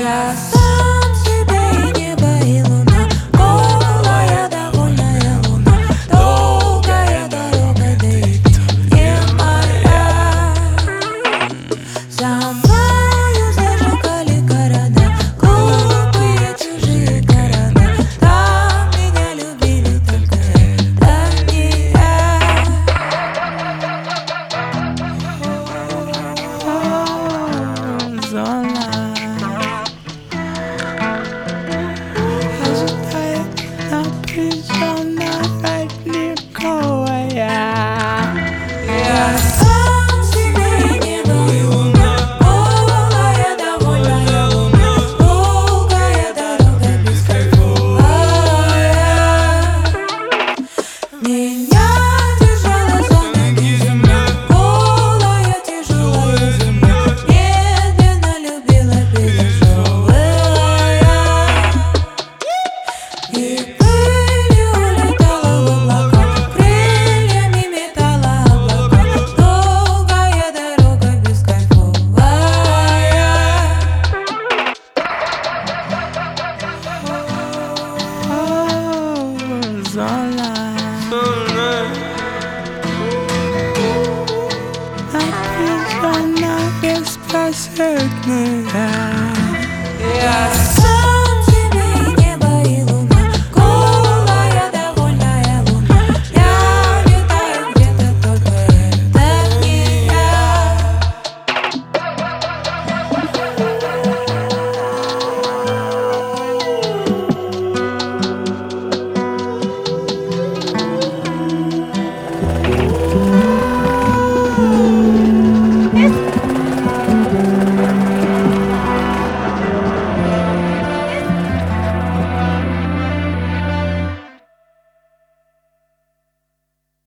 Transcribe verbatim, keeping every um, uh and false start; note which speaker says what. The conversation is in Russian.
Speaker 1: Я сам себе и небо, и луна, голая, довольная луна. Долгая дорога, да и ты не моя. За мною зажигали города, глупые чужие города. Там меня любили, только это не я. Зона ожидает напряженно родниковая. Я сам себе и небо, и луна, голая, довольная луна. Долгая дорога бескайфовая. Меня держала за ноги земля, голая, тяжелая земля. Медленно любила, пережевывая. И пылью улетала в облака, крыльями метала облака. Долгая дорога бескайфовая. Зона напряженно беспросветная. Я